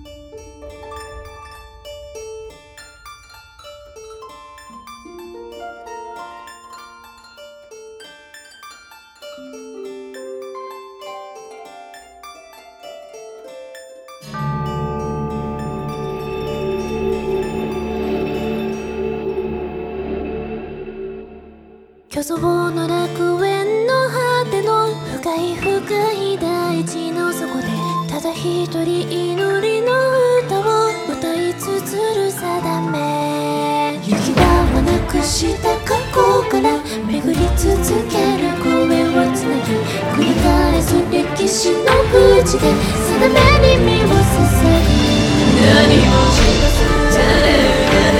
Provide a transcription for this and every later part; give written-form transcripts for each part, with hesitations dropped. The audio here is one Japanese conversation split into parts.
巨像の楽園の果ての深い深い大地の底でただ一人祈りの歌を歌いつつる定め、行き場をなくした過去から巡り続ける声をつなぎ、繰り返す歴史の淵で定めに身を捧ぐ。何も知らず誰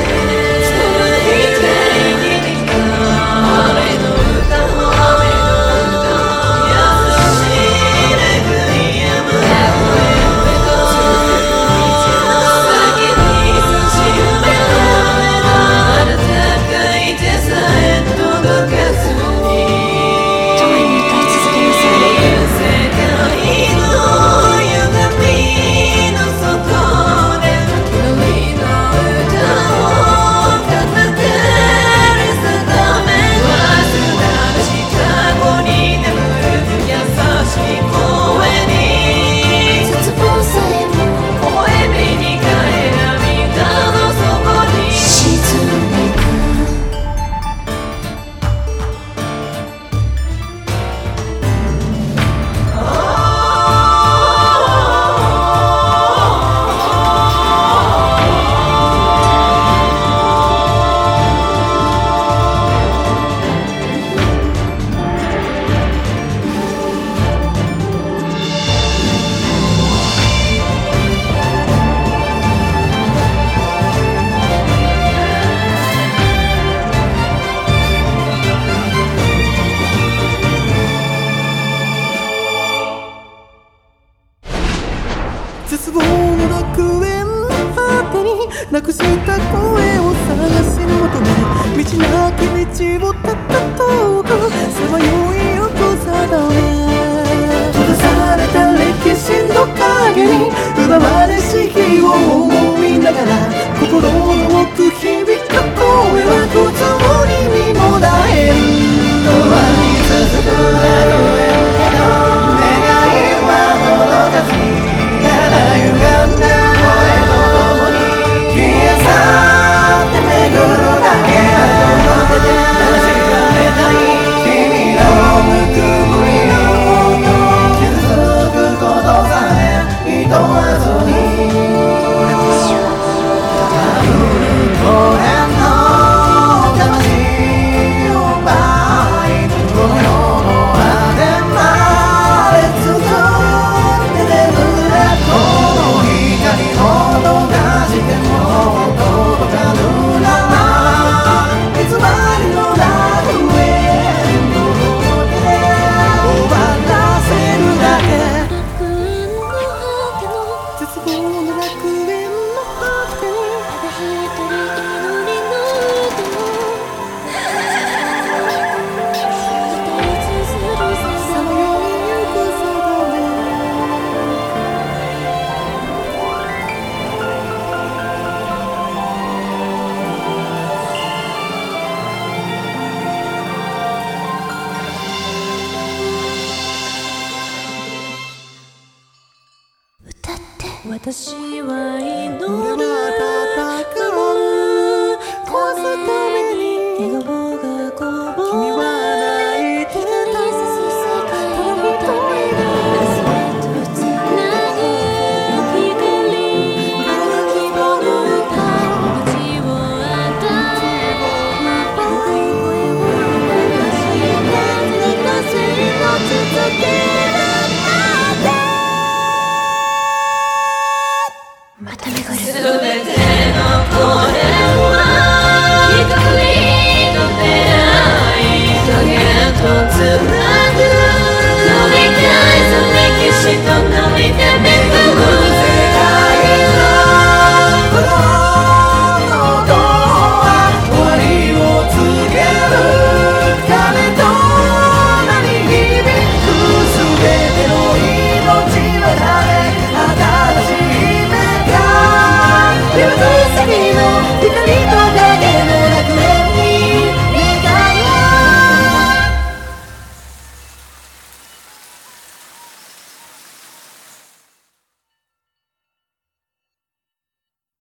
絶望の楽園の果てになくした声を探し求め、道なき道をたった遠くさまよいよと定め、閉ざされた歴史の影に奪われし日を思いながら、心の奥響く声は途中に身もだえる。終わり続く楽園への願いは届かずに歪んだ声とともに消え去って巡るだけ、届けて確かめたい君のぬくもりの音、傷つくことさえ厭わずに、あふるこれの魂を奪い、この世の果てまで続いて眠れ、光を逃しても届かぬなら、偽りの楽園の手で終わらせるだけ。絶望の楽園の果てにただ一人祈りの歌を歌い続けるさまよいゆく定め。 私は